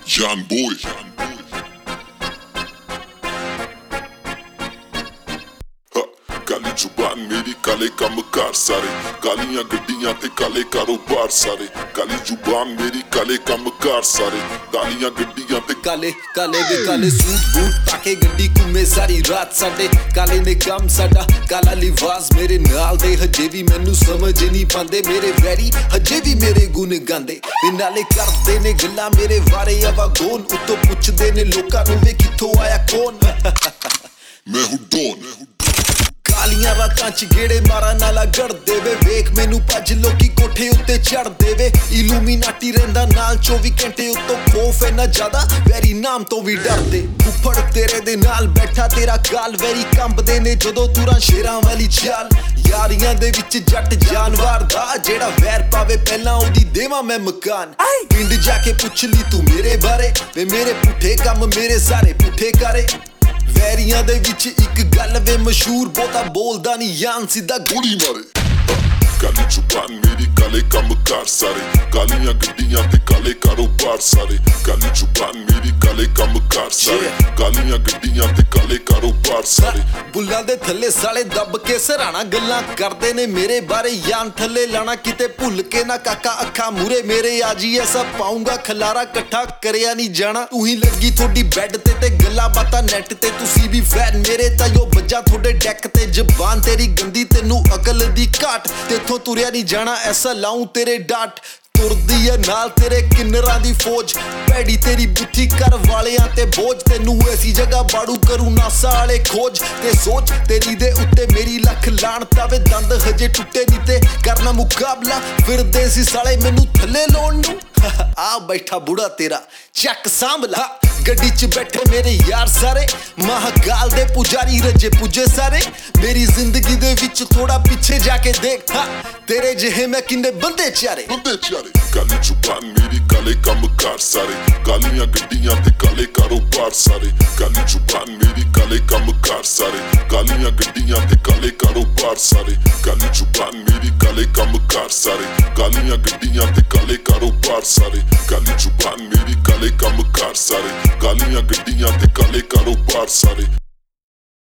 Young boy. काली जुबान मेरी काले कामकार सारे, कालियां गड्डियां ते काले कारोबार सारे। काली जुबान मेरी काले कामकार सारे, कालियां गड्डियां ते काले काले दे काले सूट बूट पाके गड्डी घूमे सारी रात साडे। काले ने काम साडा काला लिबास मेरे नाल दे हजे भी मैनू समझ नहीं पांदे। मेरे वैरी हजे भी मेरे गुण गांदे ते नाले करदे ने गल्लां मेरे बारे अवागोन। उत्तों पुछदे ने लोकां नूं वे कित्थों आया कौन। मैं हूं डॉन। कालियां रातां च गेड़े मारा नाला गड़दे वे, वेख मैनू भज लोकी कोठे उत्ते चढ़दे वे। इलूमिनाटी रहिंदा नाल 24 घंटे, उत्तों खौफ इन्ना ज्यादा वैरी नाम तो भी डरदे। फुफड़ तेरे दे नाल बैठा तेरा गाल वैरी कंबदे ने जदों तुरां शेरां वाली चाल। यारियां दे विच जट जानवर दा जेड़ा वैर पावे पहलां ओदी देवां मैं मकान। पिंड जाके पुछ ली तू मेरे बारे वे, मेरे पुठे कम मेरे सारे पुठे करे। वैरियां दे विच इक गल वे मशहूर, बहुता बोलदा नहीं यान सीधा गोली मारे। काली जुबान मेरी काले कामकार सारे, कालियां गड्डियां ते काले कारोबार सारे। काली जुबान मेरी काले कामकार सारे, कालियां गड्डियां ते काले कारोबार सारे। बुल्लां दे थल्ले साले दब के सराणा गल्लां करदे ने मेरे बारे, यान थल्ले लाना किते भुल के ना काका अखा मूरे मेरे। आजी ऐसा पाऊंगा खलारा कट्ठा करिया नहीं जाना। तू ही लगी थोड़ी बैड ते गल्लां बातां नेट ते, तुसी भी फैन मेरे ताइयो बज्जा थोड़े डैक ते। जबान तेरी गंदी तेनू अकल दी घाट, तेथों तुरिया नहीं जाना ऐसा लाऊं तेरे डाट। तुरदी है नाल तेरे किन्नरां दी फौज, भैड़ी तेरी बुद्धि कर वालियां ते बोझ। तेनू ऐसी जगह बाड़ू करूं नासा वाले खोज ते सोच तेरी दे उत्ते मेरी लख लाणता वे। दंद हजे टुटे नहीं ते करना मुकाबला, फिरदे सी साले मैनू थल्ले लाउण नूं। आ बैठा बुढ़ा तेरा चक सांभला। गड्डी च बैठे मेरे यार सारे, महाकाल दे पुजारी रजे पुजे सारे। मेरी जिंदगी दे विच थोड़ा पीछे जाके देख, तेरे जिहे मैं किन्ने बंदे चारे। काली जुबान मेरी काले कामकार सारे, कालियां गड्डियां ते काले कारोबार सारे। काली जुबान मेरी काले कामकार सारे, कालियां गड्डियां ते काले कारोबार सारे। काली जुबान मेरी काले कामकार सारे, कालियां गड्डियां ते काले कारोबार सारे। काली जुबान मेरी काले कामकार सारे, कालियां गड्डियां ते काले कारोबार सारे।